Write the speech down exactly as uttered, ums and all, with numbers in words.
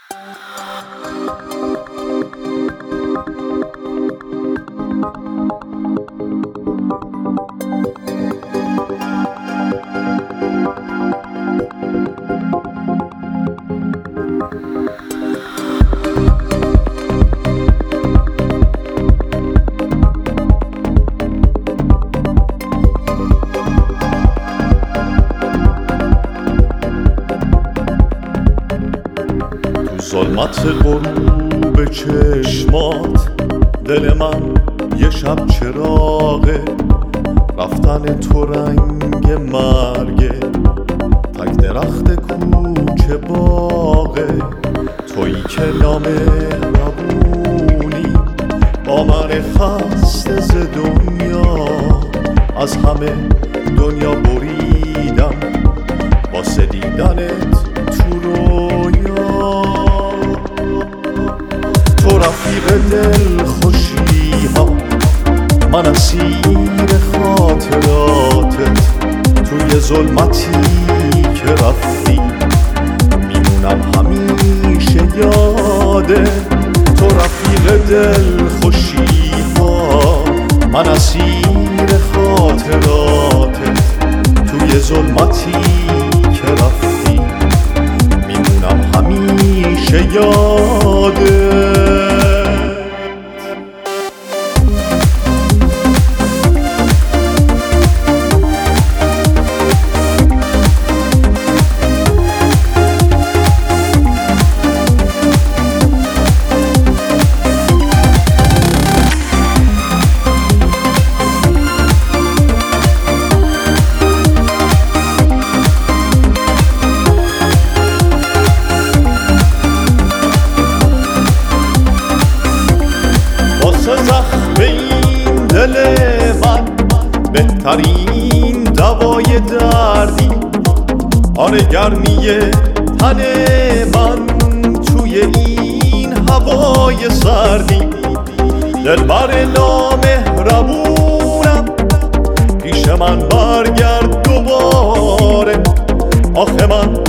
ظلمت غروب چشمات دل من یه شب چراغه، رفتن تو رنگ مرگه، تک درخت کوچه باغه، تویی که نامهربونی با من خسته ز دنیا، از همه دنیا بریدم واسه دیدنت تو رویا. تو رفیق دل خوشی ها، من اسیر خاطراتت، توی ظلمتی که رفتی میمونم همیشه یاده. تو رفیق دل خوشی ها، من اسیر خاطراتت، توی ظلمتی که رفتی میمونم همیشه یاده. زخم این دل من بهترین دوای دردی، آره گرمی تن من توی این هوای سردی. دلبر نامهربونم پیش من برگرد دوباره، آخه من